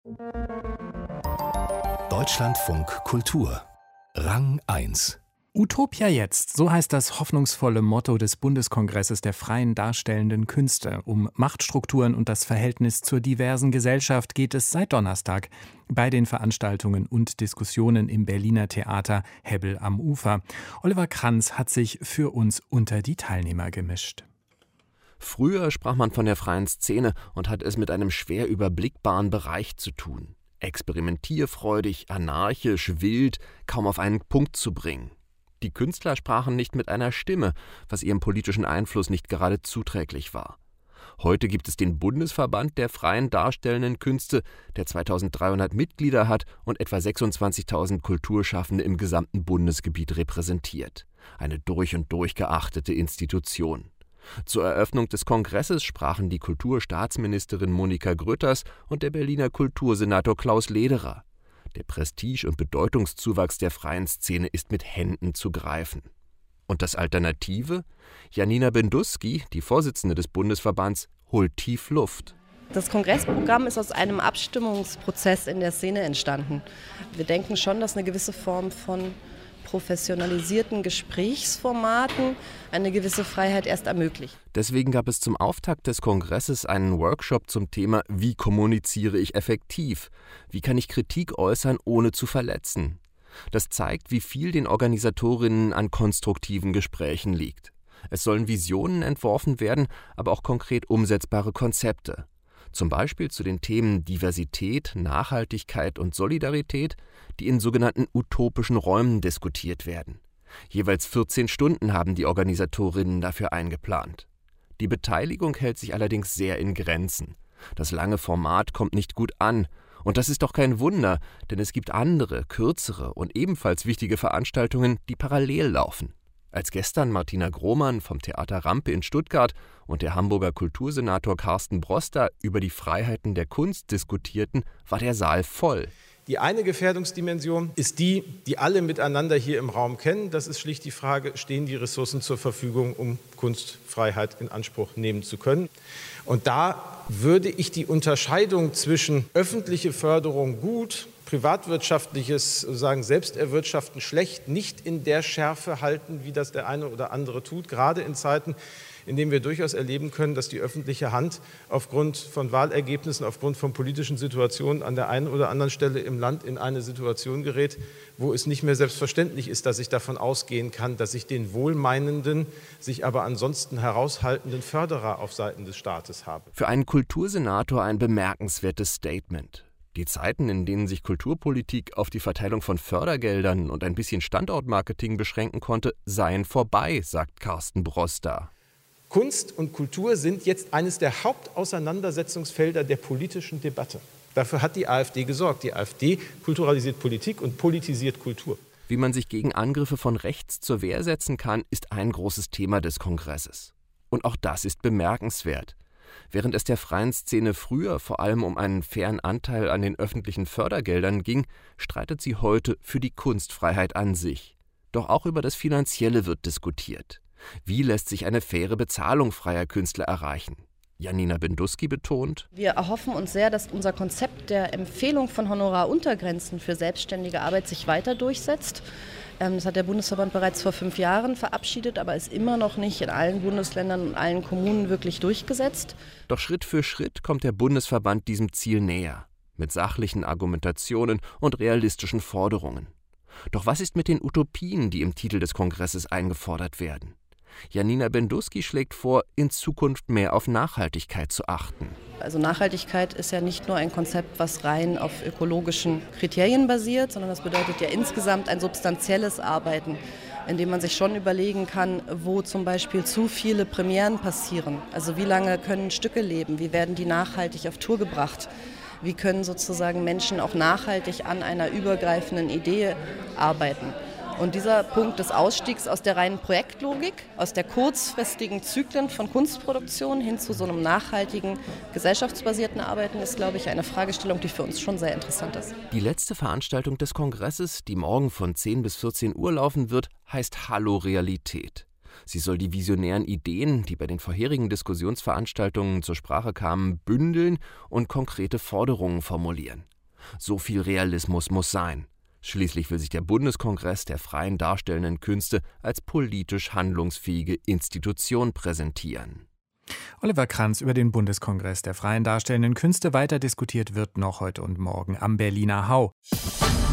Deutschlandfunk Kultur Rang 1. Utopia jetzt, so heißt das hoffnungsvolle Motto des Bundeskongresses der freien darstellenden Künste. Um Machtstrukturen und das Verhältnis zur diversen Gesellschaft geht es seit Donnerstag bei den Veranstaltungen und Diskussionen im Berliner Theater Hebbel am Ufer. Oliver Kranz hat sich für uns unter die Teilnehmer gemischt. Früher sprach man von der freien Szene und hat es mit einem schwer überblickbaren Bereich zu tun. Experimentierfreudig, anarchisch, wild, kaum auf einen Punkt zu bringen. Die Künstler sprachen nicht mit einer Stimme, was ihrem politischen Einfluss nicht gerade zuträglich war. Heute gibt es den Bundesverband der freien darstellenden Künste, der 2300 Mitglieder hat und etwa 26.000 Kulturschaffende im gesamten Bundesgebiet repräsentiert. Eine durch und durch geachtete Institution. Zur Eröffnung des Kongresses sprachen die Kulturstaatsministerin Monika Grütters und der Berliner Kultursenator Klaus Lederer. Der Prestige- und Bedeutungszuwachs der freien Szene ist mit Händen zu greifen. Und das Alternative? Janina Benduski, die Vorsitzende des Bundesverbands, holt tief Luft. Das Kongressprogramm ist aus einem Abstimmungsprozess in der Szene entstanden. Wir denken schon, dass eine gewisse Form von professionalisierten Gesprächsformaten eine gewisse Freiheit erst ermöglicht. Deswegen gab es zum Auftakt des Kongresses einen Workshop zum Thema „Wie kommuniziere ich effektiv? Wie kann ich Kritik äußern, ohne zu verletzen?" Das zeigt, wie viel den Organisatorinnen an konstruktiven Gesprächen liegt. Es sollen Visionen entworfen werden, aber auch konkret umsetzbare Konzepte. Zum Beispiel zu den Themen Diversität, Nachhaltigkeit und Solidarität, die in sogenannten utopischen Räumen diskutiert werden. Jeweils 14 Stunden haben die Organisatorinnen dafür eingeplant. Die Beteiligung hält sich allerdings sehr in Grenzen. Das lange Format kommt nicht gut an. Und das ist doch kein Wunder, denn es gibt andere, kürzere und ebenfalls wichtige Veranstaltungen, die parallel laufen. Als gestern Martina Grohmann vom Theater Rampe in Stuttgart und der Hamburger Kultursenator Carsten Broster über die Freiheiten der Kunst diskutierten, war der Saal voll. Die eine Gefährdungsdimension ist die alle miteinander hier im Raum kennen. Das ist schlicht die Frage, stehen die Ressourcen zur Verfügung, um Kunstfreiheit in Anspruch nehmen zu können. Und da würde ich die Unterscheidung zwischen öffentliche Förderung gut, privatwirtschaftliches sozusagen Selbsterwirtschaften schlecht, nicht in der Schärfe halten, wie das der eine oder andere tut, gerade in Zeiten, in denen wir durchaus erleben können, dass die öffentliche Hand aufgrund von Wahlergebnissen, aufgrund von politischen Situationen an der einen oder anderen Stelle im Land in eine Situation gerät, wo es nicht mehr selbstverständlich ist, dass ich davon ausgehen kann, dass ich den wohlmeinenden, sich aber ansonsten heraushaltenden Förderer auf Seiten des Staates habe. Für einen Kultursenator ein bemerkenswertes Statement. Die Zeiten, in denen sich Kulturpolitik auf die Verteilung von Fördergeldern und ein bisschen Standortmarketing beschränken konnte, seien vorbei, sagt Carsten Broster. Kunst und Kultur sind jetzt eines der Hauptauseinandersetzungsfelder der politischen Debatte. Dafür hat die AfD gesorgt. Die AfD kulturalisiert Politik und politisiert Kultur. Wie man sich gegen Angriffe von rechts zur Wehr setzen kann, ist ein großes Thema des Kongresses. Und auch das ist bemerkenswert. Während es der freien Szene früher vor allem um einen fairen Anteil an den öffentlichen Fördergeldern ging, streitet sie heute für die Kunstfreiheit an sich. Doch auch über das Finanzielle wird diskutiert. Wie lässt sich eine faire Bezahlung freier Künstler erreichen? Janina Benduski betont: Wir erhoffen uns sehr, dass unser Konzept der Empfehlung von Honoraruntergrenzen für selbstständige Arbeit sich weiter durchsetzt. Das hat der Bundesverband bereits vor 5 Jahren verabschiedet, aber ist immer noch nicht in allen Bundesländern und allen Kommunen wirklich durchgesetzt. Doch Schritt für Schritt kommt der Bundesverband diesem Ziel näher, mit sachlichen Argumentationen und realistischen Forderungen. Doch was ist mit den Utopien, die im Titel des Kongresses eingefordert werden? Janina Benduski schlägt vor, in Zukunft mehr auf Nachhaltigkeit zu achten. Also Nachhaltigkeit ist ja nicht nur ein Konzept, was rein auf ökologischen Kriterien basiert, sondern das bedeutet ja insgesamt ein substanzielles Arbeiten, in dem man sich schon überlegen kann, wo zum Beispiel zu viele Premieren passieren. Also wie lange können Stücke leben, wie werden die nachhaltig auf Tour gebracht, wie können sozusagen Menschen auch nachhaltig an einer übergreifenden Idee arbeiten. Und dieser Punkt des Ausstiegs aus der reinen Projektlogik, aus der kurzfristigen Zyklen von Kunstproduktion hin zu so einem nachhaltigen, gesellschaftsbasierten Arbeiten ist, glaube ich, eine Fragestellung, die für uns schon sehr interessant ist. Die letzte Veranstaltung des Kongresses, die morgen von 10 bis 14 Uhr laufen wird, heißt Hallo Realität. Sie soll die visionären Ideen, die bei den vorherigen Diskussionsveranstaltungen zur Sprache kamen, bündeln und konkrete Forderungen formulieren. So viel Realismus muss sein. Schließlich will sich der Bundeskongress der freien darstellenden Künste als politisch handlungsfähige Institution präsentieren. Oliver Kranz über den Bundeskongress der freien darstellenden Künste. Weiter diskutiert wird noch heute und morgen am Berliner Hau.